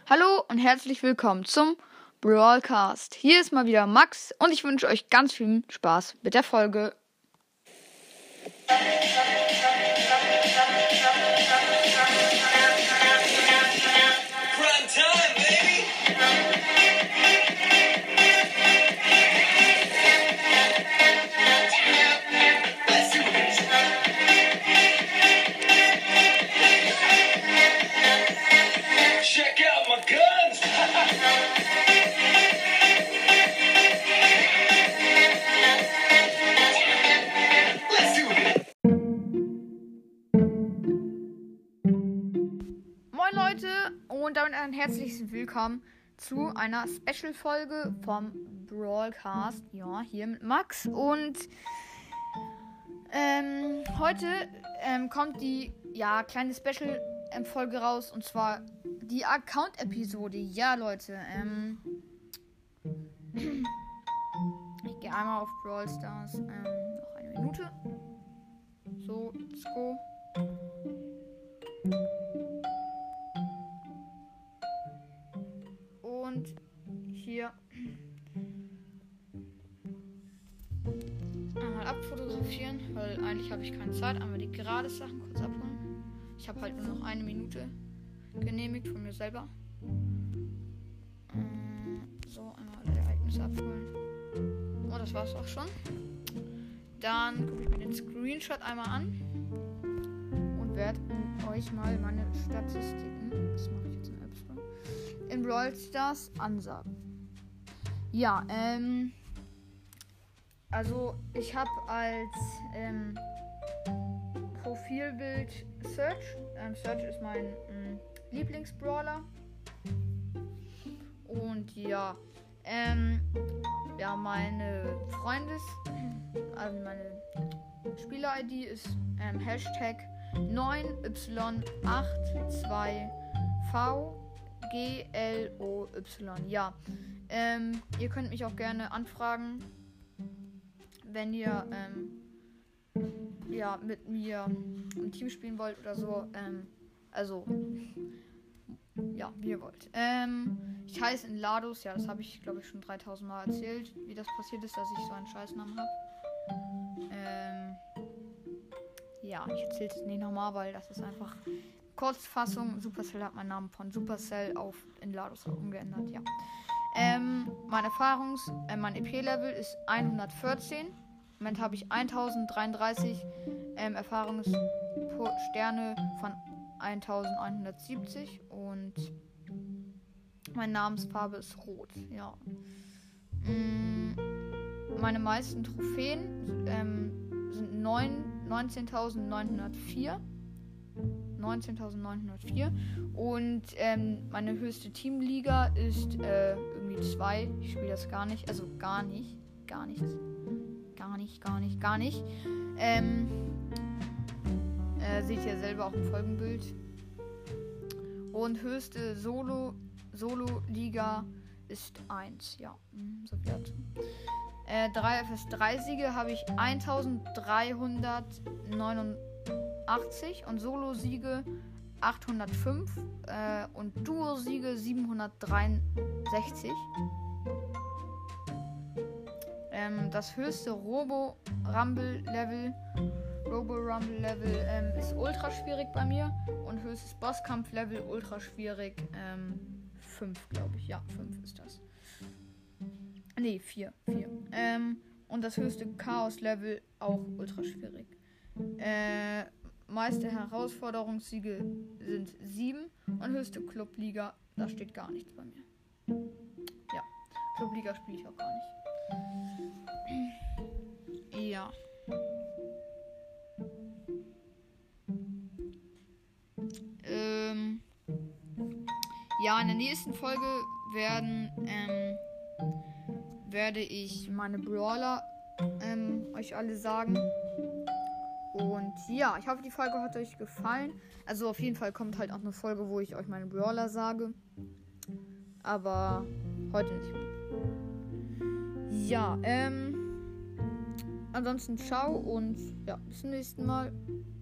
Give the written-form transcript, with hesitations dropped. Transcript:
Hallo und herzlich willkommen zum Brawlcast. Hier ist mal wieder Max und ich wünsche euch ganz viel Spaß mit der Folge. Check out my guns! Let's do it! Moin Leute und damit ein herzliches Willkommen zu einer Special-Folge vom Brawlcast. Ja, hier mit Max und heute kommt die kleine Special-Folge raus und zwar die Account-Episode. Ja, Leute, ich gehe einmal auf Brawl Stars. Noch eine Minute. So, let's go. Und hier einmal abfotografieren, weil eigentlich habe ich keine Zeit. Einmal die gerade Sachen kurz abholen. Ich habe halt nur noch eine Minute genehmigt von mir selber. So, einmal alle Ereignisse abholen. Oh, das war's auch schon. Dann gucke ich mir den Screenshot einmal an und werde euch mal meine Statistiken, das mache ich jetzt im App Store, in Brawl Stars ansagen. Ja, also ich habe als Profilbild Search. Search ist mein Lieblingsbrawler. Und meine also meine Spieler-ID ist Hashtag 9Y82VGLOY. Ja, ihr könnt mich auch gerne anfragen, wenn ihr mit mir im Team spielen wollt oder so. Wie ihr wollt. Ich heiße in Ladus, das habe ich glaube ich schon 3000 Mal erzählt, wie das passiert ist, dass ich so einen Scheißnamen habe. Ich erzähle es nicht nochmal, weil das ist einfach Kurzfassung. Supercell hat meinen Namen von Supercell auf in Ladus umgeändert, ja. Mein EP-Level ist 114. Im Moment habe ich 1033 Erfahrungssterne von 1170 und meine Namensfarbe ist rot, ja. Meine meisten Trophäen sind 19.904 und meine höchste Teamliga ist irgendwie 2. Ich spiele das gar nicht, also gar nicht. Seht ihr selber auch im Folgenbild. Und höchste Solo-Liga ist 1. Ja, so viel dazu. 3 FS3-Siege habe ich 1389 und Solo-Siege 805 und Duo-Siege 763. Das höchste Robo-Rumble-Level ist ultra schwierig bei mir und höchstes Bosskampf-Level ultra schwierig 5, glaube ich. Ja, 5 ist das. Ne, 4. Und das höchste Chaos-Level auch ultra schwierig. Meiste Herausforderungssiege sind 7 und höchste Clubliga, da steht gar nichts bei mir. Ja, Clubliga spiele ich auch gar nicht. Ja. In der nächsten Folge werde ich meine Brawler euch alle sagen. Und ja, ich hoffe, die Folge hat euch gefallen. Also auf jeden Fall kommt halt auch eine Folge, wo ich euch meine Brawler sage. Aber heute nicht mehr. Ja, ansonsten ciao und ja, bis zum nächsten Mal.